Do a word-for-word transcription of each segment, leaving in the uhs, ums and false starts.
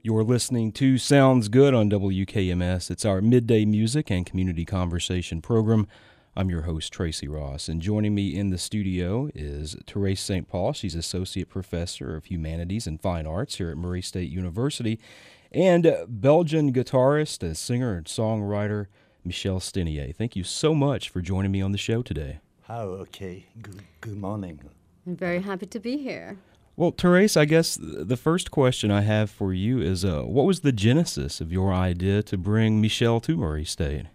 You're listening to Sounds Good on W K M S. It's our midday music and community conversation program. I'm your host, Tracy Ross, and joining me in the studio is Therese Saint Paul. She's Associate Professor of Humanities and Fine Arts here at Murray State University, and Belgian guitarist, a singer and songwriter, Michel Stenier. Thank you so much for joining me on the show today. Oh, okay. Good, good morning. I'm very happy to be here. Well, Therese, I guess the first question I have for you is, uh, what was the genesis of your idea to bring Michel to Murray State?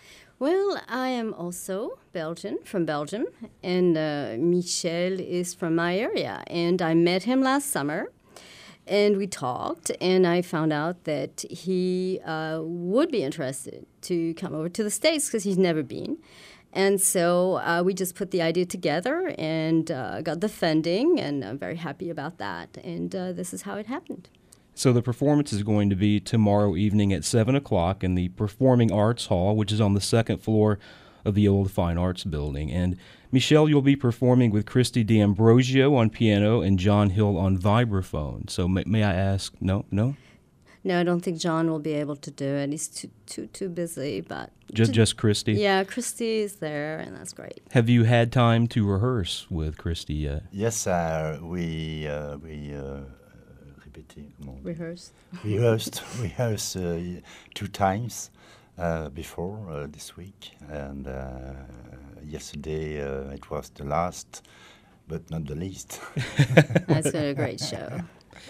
Well, I am also Belgian, from Belgium, and uh, Michel is from my area. And I met him last summer, and we talked, and I found out that he uh, would be interested to come over to the States because he's never been. And so uh, we just put the idea together and uh, got the funding, and I'm very happy about that. And uh, this is how it happened. So the performance is going to be tomorrow evening at seven o'clock in the Performing Arts Hall, which is on the second floor of the old Fine Arts Building. And Michel, you'll be performing with Christy D'Ambrosio on piano and John Hill on vibraphone. So may, may I ask, no, no? No, I don't think John will be able to do it. He's too too too busy. But just to, just Christy. Yeah, Christy is there, and that's great. Have you had time to rehearse with Christy yet? Yes, uh, we uh, we uh, répété, comment? Rehearsed. Rehearsed, rehearsed uh, two times uh, before uh, this week, and uh, yesterday uh, it was the last, but not the least. That's been a great show.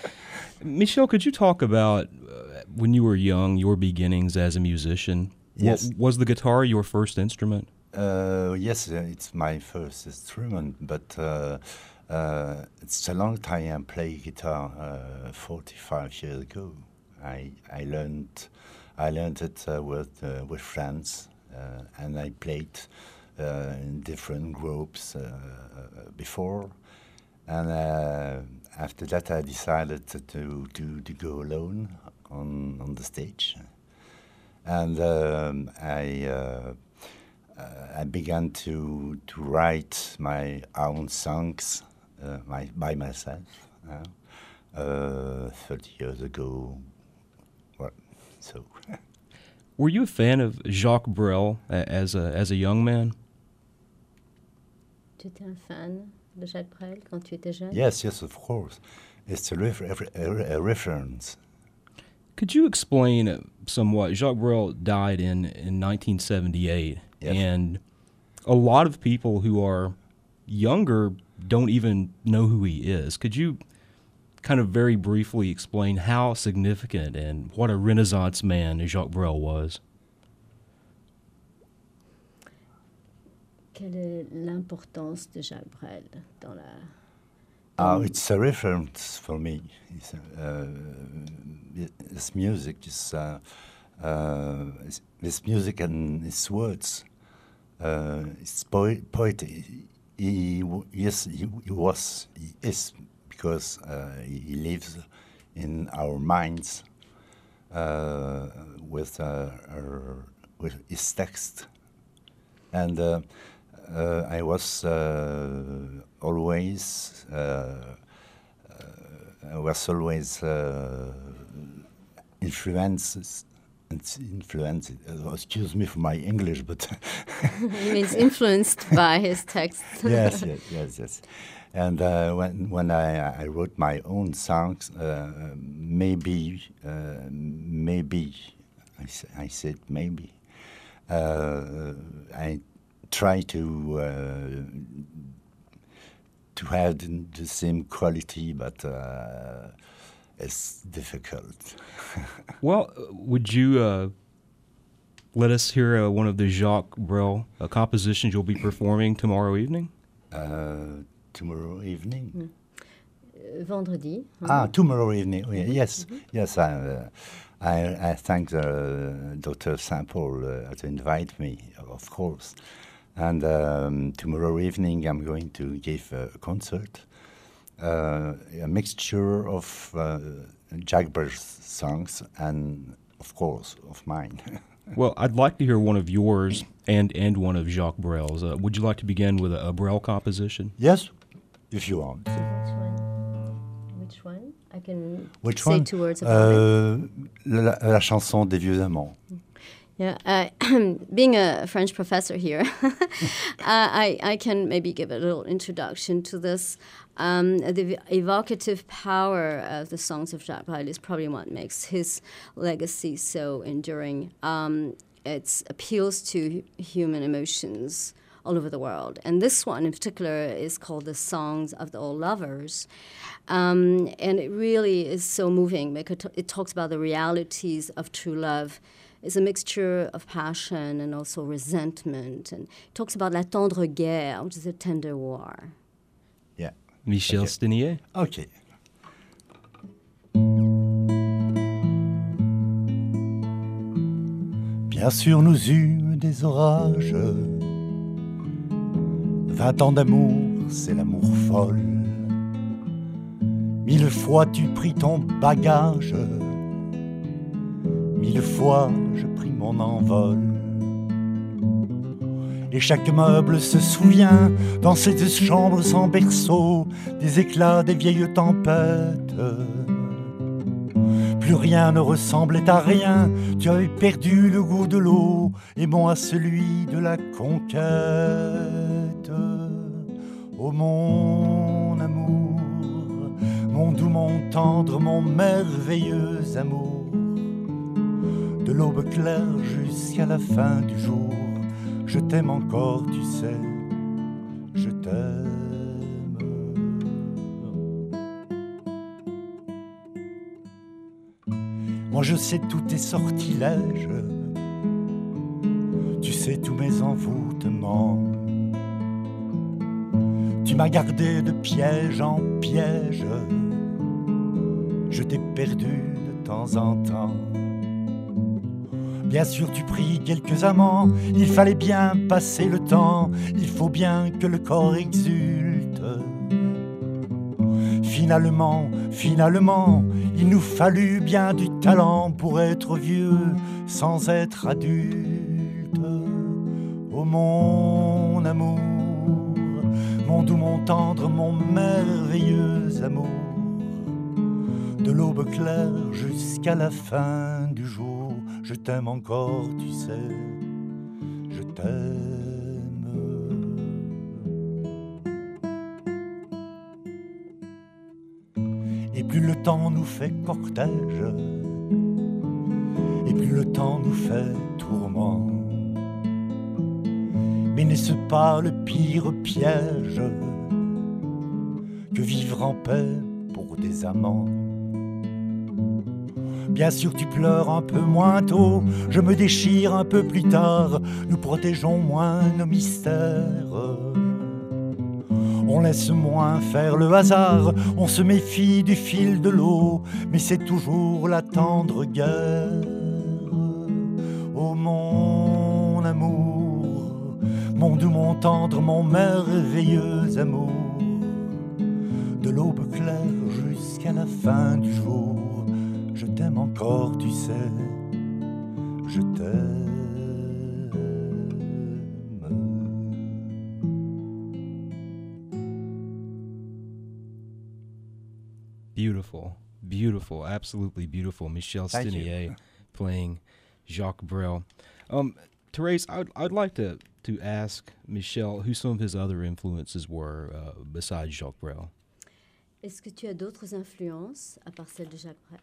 Michel, could you talk about uh, when you were young, your beginnings as a musician? Yes. W- was the guitar your first instrument? Uh, yes, uh, it's my first instrument, but uh, uh, it's a long time I play guitar. Uh, Forty-five years ago, I I learned I learned it uh, with uh, with friends, uh, and I played uh, in different groups uh, before. And uh, after that, I decided to, to to go alone on on the stage, and um, I uh, uh, I began to to write my own songs uh, my, by myself. Uh, uh, Thirty years ago, well, so. Were you a fan of Jacques Brel as a as a young man? Tu étais un fan de Jacques Brel quand tu étais jeune? Yes, yes, of course. It's a, refer- a, a reference. Could you explain somewhat? Jacques Brel died in, in nineteen seventy-eight, yes. And a lot of people who are younger don't even know who he is. Could you kind of very briefly explain how significant and what a Renaissance man Jacques Brel was? Quelle est l'importance de Jacques Brel dans la... Oh, it's a reference for me. It's, uh, his music is uh, uh, his music and his words. Uh, it's po- poetry. He, he yes, he, he was, he is, because uh, he, he lives in our minds uh, with uh, our, with his text, and. Uh, Uh, I was uh, always uh, uh, I was always uh, influenced. Influenced. Uh, excuse me for my English, but It means influenced by his text. yes, yes, yes, yes. And uh, when when I, I wrote my own songs, uh, maybe uh, maybe I, I said maybe uh, I. try to uh, to have the, the same quality, but uh, it's difficult. Well, would you uh, let us hear uh, one of the Jacques Brel uh, compositions you'll be performing tomorrow evening? Uh, tomorrow evening? Mm. Uh, vendredi. Ah, tomorrow evening. Oh, yeah, yes, Mm-hmm. yes. I, uh, I I thank uh, Doctor Saint Paul uh, to invite me, of course. And um, tomorrow evening, I'm going to give a concert, uh, a mixture of uh, Jacques Brel's songs and, of course, of mine. Well, I'd like to hear one of yours and, and one of Jacques Brel's. Uh, would you like to begin with a, a Brel composition? Yes, if you want. Which one? Which one? I can Which say one? two words about it. Euh, la, la chanson des vieux amants. Yeah, uh, being a French professor here, uh, I, I can maybe give a little introduction to this. Um, the evocative power of the songs of Jacques Brel is probably what makes his legacy so enduring. Um, it appeals to human emotions all over the world. And this one in particular is called The Songs of the Old Lovers. Um, and it really is so moving because it talks about the realities of true love. It's a mixture of passion and also resentment. And it talks about la tendre guerre, which is a tender war. Yeah. Michel Okay. Stinier. OK. Bien sûr, nous eûmes des orages. Vingt ans d'amour, c'est l'amour folle. Mille fois tu pris ton bagage. Mille fois je pris mon envol. Et chaque meuble se souvient, dans cette chambre sans berceau, des éclats des vieilles tempêtes. Plus rien ne ressemblait à rien, tu avais perdu le goût de l'eau, et moi celui de la conquête. Oh mon amour, mon doux, mon tendre, mon merveilleux amour, de l'aube claire jusqu'à la fin du jour, je t'aime encore, tu sais, je t'aime. Moi je sais tous tes sortilèges, tu sais tous mes envoûtements. Tu m'as gardé de piège en piège, je t'ai perdu de temps en temps. Bien sûr tu pris quelques amants, il fallait bien passer le temps, il faut bien que le corps exulte. Finalement, finalement, il nous fallut bien du talent pour être vieux sans être adulte. Oh mon amour, mon doux, mon tendre, mon merveilleux amour, de l'aube claire jusqu'à la fin du jour, je t'aime encore, tu sais, je t'aime. Et plus le temps nous fait cortège, et plus le temps nous fait tourment. Mais n'est-ce pas le pire piège que vivre en paix pour des amants? Bien sûr tu pleures un peu moins tôt, je me déchire un peu plus tard, nous protégeons moins nos mystères. On laisse moins faire le hasard, on se méfie du fil de l'eau, mais c'est toujours la tendre guerre. Oh mon amour, mon doux, mon tendre, mon merveilleux amour, de l'aube claire jusqu'à la fin du jour, je t'aime encore, tu sais, je t'aime. Beautiful, beautiful, absolutely beautiful. Michel Thank Stinier you. playing Jacques Brel. Um, Therese, I'd, I'd like to, to ask Michel who some of his other influences were uh, besides Jacques Brel. Est-ce que tu as d'autres influences à part celle de Jacques Brel?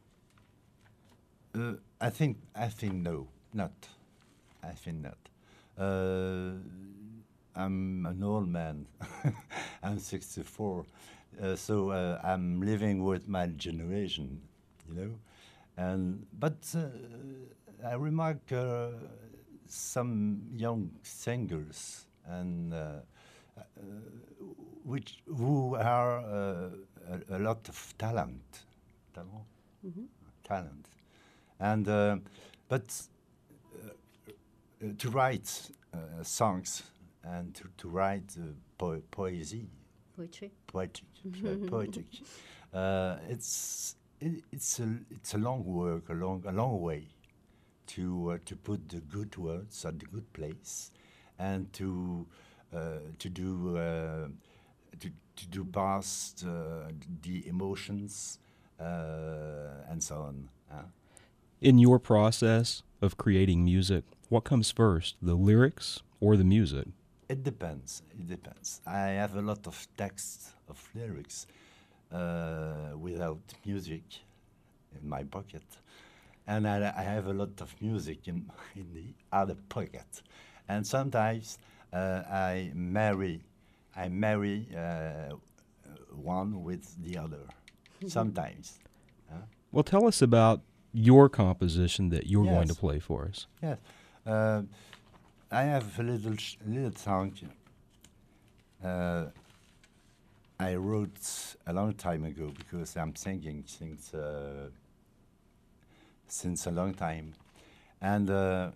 Uh, I think I think no, not. I think not. Uh, I'm an old man. I'm sixty-four, uh, so uh, I'm living with my generation, you know. And but uh, I remark uh, some young singers and uh, uh, which who are uh, a, a lot of talent, talent, Mm-hmm. talent. And uh, but uh, uh, to write uh, songs and to, to write uh, po- poesy, Poetry. poetic, uh, poetic, uh, it's it, it's a it's a long work, a long a long way to uh, to put the good words at the good place, and to uh, to do uh, to to do past uh, the emotions uh, and so on. Huh? In your process of creating music, what comes first, the lyrics or the music? It depends. It depends. I have a lot of text of lyrics uh, without music in my pocket, and I, I have a lot of music in in the other pocket, and sometimes uh, I marry, I marry uh, one with the other. Sometimes. Huh? Well, tell us about your composition that you're Yes. going to play for us. Yes. Uh, I have a little sh- little song uh, I wrote a long time ago because I'm singing since uh, since a long time, and uh,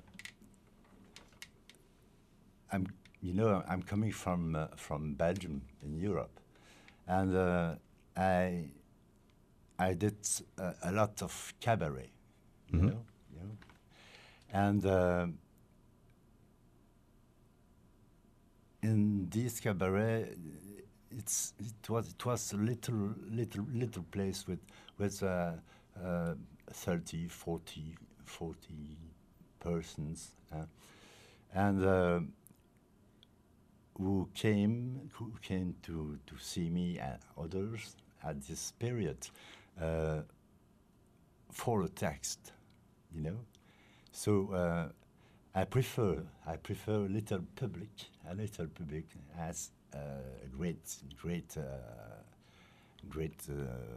I'm you know I'm coming from uh, from Belgium in Europe, and uh, I I did uh, a lot of cabaret, you Mhm. know, you know, and. Uh, In this cabaret, it's it was it was a little little little place with with uh, uh, thirty, forty, forty persons, uh, and uh, who came who came to, to see me and others at this period uh, for a text, you know, so. Uh, I prefer I prefer little public. A little public has uh, a great great uh, great uh,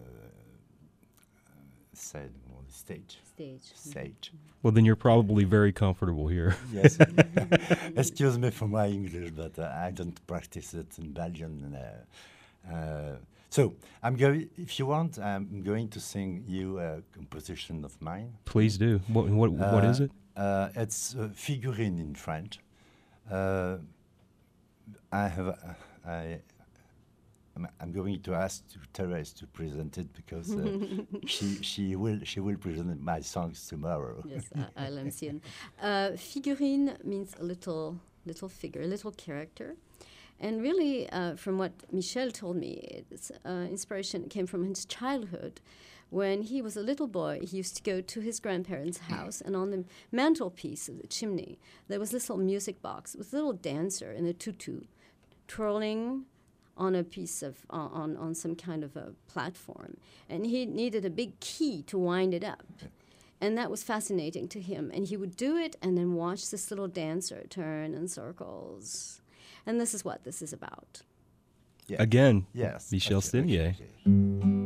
said on the stage Stage. stage. Well, then you're probably very comfortable here. Yes. Excuse me for my English, but uh, I don't practice it in Belgium. Uh, uh, so I'm going. If you want, I'm going to sing you a composition of mine. Please do. What what, what is Uh, it? Uh, it's uh, figurine in French. Uh, I have. Uh, I. I'm, I'm going to ask to Therese to present it because uh, she she will she will present my songs tomorrow. Yes, I, I'll M C N. Uh, figurine means a little little figure, a little character. And really, uh, from what Michel told me, its uh, inspiration came from his childhood. When he was a little boy, he used to go to his grandparents' house, and on the mantelpiece of the chimney, there was this little music box with a little dancer in a tutu, twirling on a piece of, uh, on, on some kind of a platform. And he needed a big key to wind it up. And that was fascinating to him. And he would do it and then watch this little dancer turn in circles. And this is what this is about. Yeah. Again, Yes. Michel okay, Stenier. okay, okay.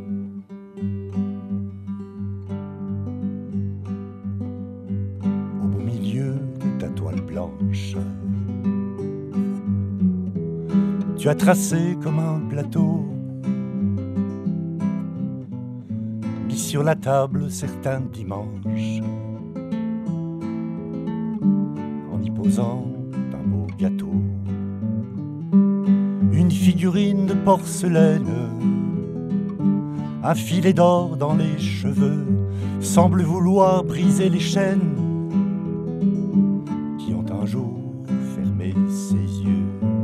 Au beau milieu de ta toile blanche, tu as tracé comme un plateau, mis sur la table certains dimanches, en y posant un beau gâteau, une figurine de porcelaine, un filet d'or dans les cheveux, semble vouloir briser les chaînes qui ont un jour fermé ses yeux.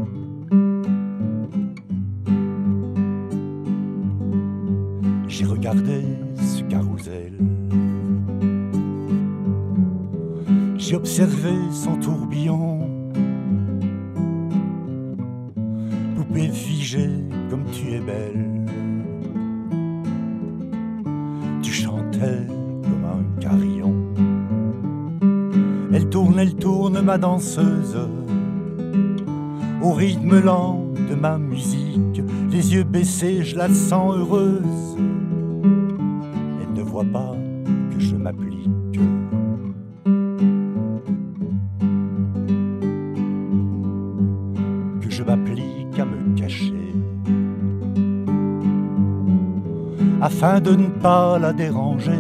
J'ai regardé ce carrousel, j'ai observé son tourbillon, poupée figée comme tu es belle. Tu chantais comme un carillon. Elle tourne, elle tourne, ma danseuse, au rythme lent de ma musique. Les yeux baissés, je la sens heureuse. Elle ne voit pas que je m'applique. Que je m'applique à me cacher, afin de ne pas la déranger,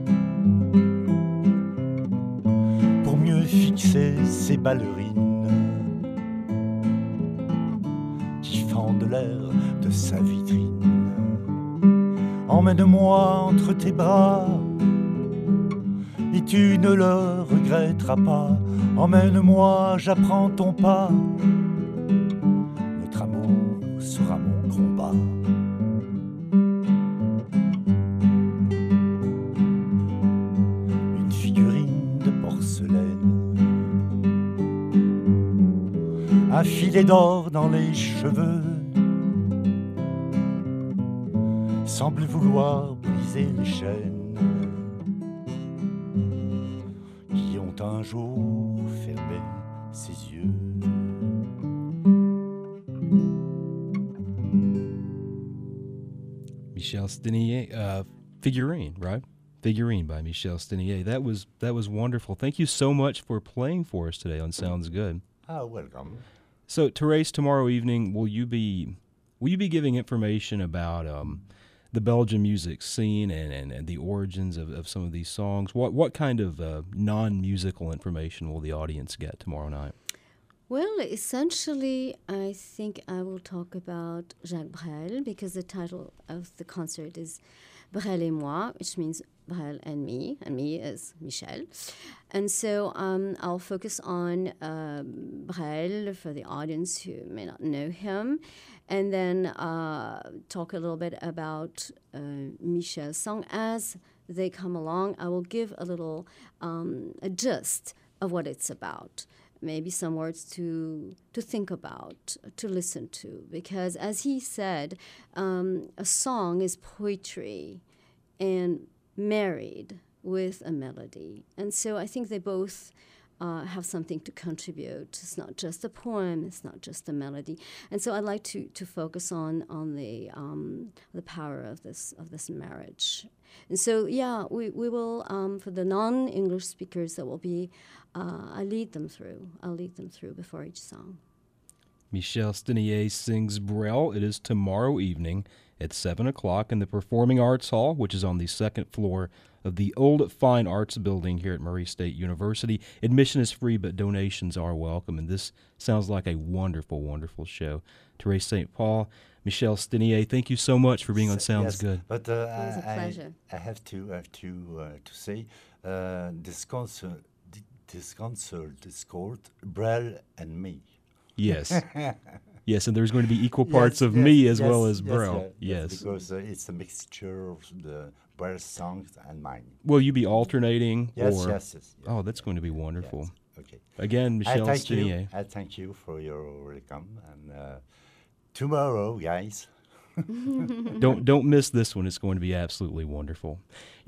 pour mieux fixer ses ballerines qui fendent l'air de sa vitrine. Emmène-moi entre tes bras et tu ne le regretteras pas. Emmène-moi, j'apprends ton pas, notre amour sera mon combat. un filet d'or dans les cheveux, semble vouloir briser les chaînes qui ont un jour fermé ses yeux. Michel Stenier, uh, Figurine, right? Figurine by Michel Stenier. That was that was wonderful. Thank you so much for playing for us today on Sounds Good. Ah, welcome. So, Therese, tomorrow evening, will you be will you be giving information about um, the Belgian music scene and, and, and the origins of, of some of these songs? What what kind of uh, non-musical information will the audience get tomorrow night? Well, essentially, I think I will talk about Jacques Brel because the title of the concert is Brel et moi, which means Brel and me, and me is Michel. And so um, I'll focus on uh, Brel for the audience who may not know him, and then uh, talk a little bit about uh, Michel's song as they come along. I will give a little um, a gist of what it's about. Maybe some words to to think about, to listen to, because as he said, um, a song is poetry and married with a melody. And so I think they both uh, have something to contribute. It's not just a poem, it's not just a melody. And so I'd like to to focus on on the um, the power of this of this marriage. And so, yeah, we, we will, um, for the non-English speakers, that will be, uh, I lead them through. I'll lead them through before each song. Michel Stenier sings Brel. It is tomorrow evening at seven o'clock in the Performing Arts Hall, which is on the second floor of the Old Fine Arts Building here at Murray State University. Admission is free, but donations are welcome, and this sounds like a wonderful, wonderful show. Therese Saint Paul, Michel Stenier, thank you so much for being on Sounds yes, Good. But uh, It was a I, pleasure. I have to have to uh, to say uh, this concert this concert is called Brel and me. Yes. Yes, and there's going to be equal parts Yes, of yes, me as yes, well as yes, Brel. yeah, Yes. because uh, it's a mixture of the Brel songs and mine. Will you be alternating? Yes, or? yes, yes, yes. Oh, that's going to be wonderful. Yes. Okay. Again, I Michel thank Stenier. you. I thank you for your welcome, and uh, tomorrow, guys. Don't don't miss this one. It's going to be absolutely wonderful.